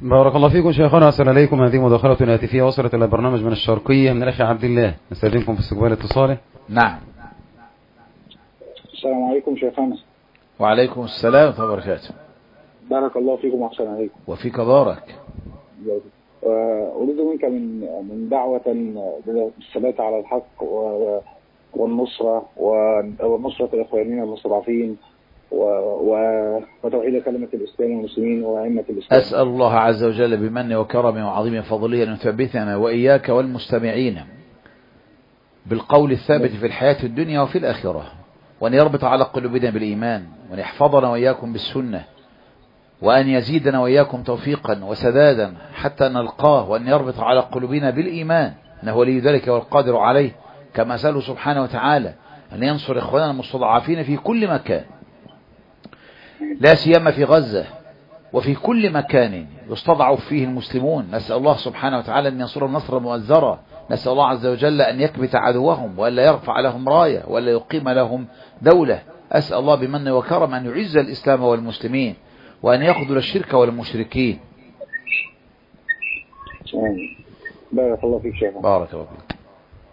بارك الله فيكم شيخنا. السلام عليكم. هذه مداخلة هاتفية وصلت إلى برنامج من الشرقية من الأخ عبد الله، نستأذنكم في استقبال اتصاله. نعم. السلام عليكم شيخنا. وعليكم السلام ورحمة الله وبركاته. بارك الله فيكم وأحسن عليكم. وفيك بارك. أريد منك من دعوة بالثبات على الحق والنصرة ونصرة الإخوانيين المستضعفين وتوحيد كلمة الإسلام والمسلمين وأئمة الإسلام. أسأل الله عز وجل بمنه وكرمه وعظيم فضله أن يثبتنا وإياك والمستمعين بالقول الثابت في الحياة الدنيا وفي الآخرة، وأن يربط على قلوبنا بالإيمان، وأن يحفظنا وإياكم بالسنة، وأن يزيدنا وإياكم توفيقا وسدادا حتى نلقاه، وأن يربط على قلوبنا بالإيمان إنه ولي ذلك والقادر عليه، كما سأله سبحانه وتعالى أن ينصر إخواننا المستضعفين في كل مكان، لا سيما في غزة وفي كل مكان يستضعف فيه المسلمون. نسأل الله سبحانه وتعالى أن ينصر النصر مؤزرا، نسأل الله عز وجل أن يكبت عدوهم وألا يرفع لهم راية وألا يقيم لهم دولة. أسأل الله بمنه وكرم أن يعز الإسلام والمسلمين وأن يخذل الشرك والمشركين. بارك الله فيك شيخ. بارك الله فيك.